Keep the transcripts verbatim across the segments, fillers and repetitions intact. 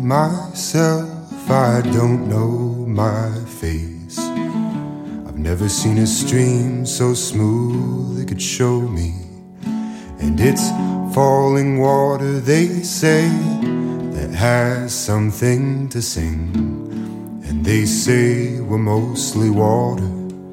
myself, I don't know my face. I've never seen a stream so smooth it could show me. And it's falling water, they say, that has something to sing. And they say we're mostly water.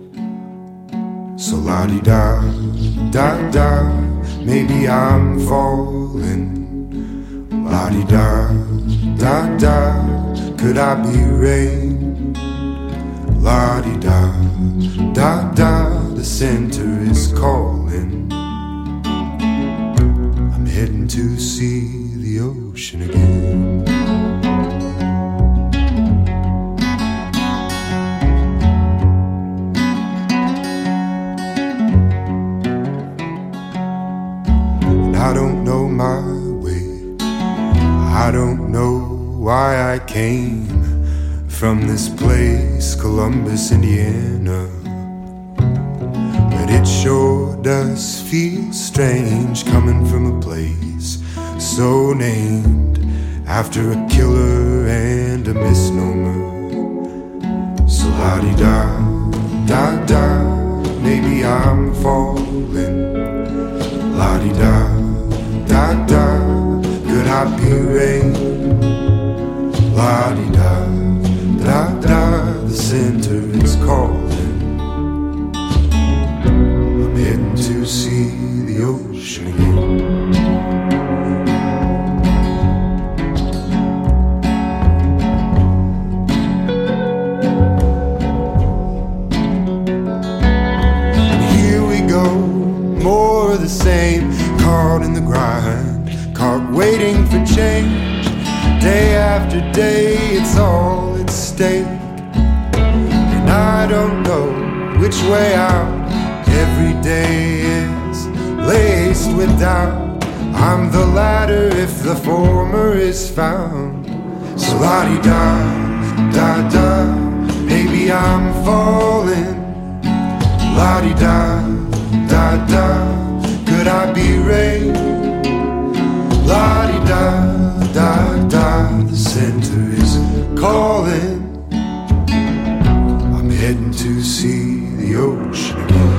So la-di-da, da-da, maybe I'm falling. La-di-da, da-da, could I be rain? La-di-da, da-da, the center is calling. I'm heading to see the ocean again. I don't know my way. I don't know why I came from this place, Columbus, Indiana. But it sure does feel strange coming from a place so named after a killer and a misnomer. So la-di-da, da-da, maybe I'm falling. La-di-da, da-da, could I be rain? La-di-da, da-da, the center is calling. I'm heading to see the ocean again. And here we go, more of the same, caught in the grind, caught waiting for change. Day after day, it's all at stake. And I don't know which way out. Every day is laced with doubt. I'm the latter if the former is found. So la-di-da, da-da, maybe I'm falling. La-di-da, da-da, could I be rain? La-di-da, da-da, the center is calling. I'm heading to see the ocean again.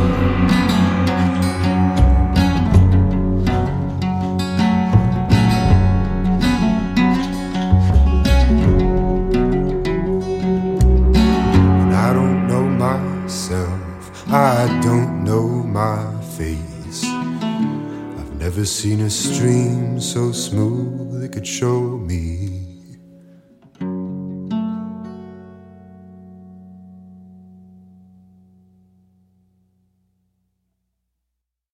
And I don't know myself, I don't know my face. I've never seen a stream so smooth it could show me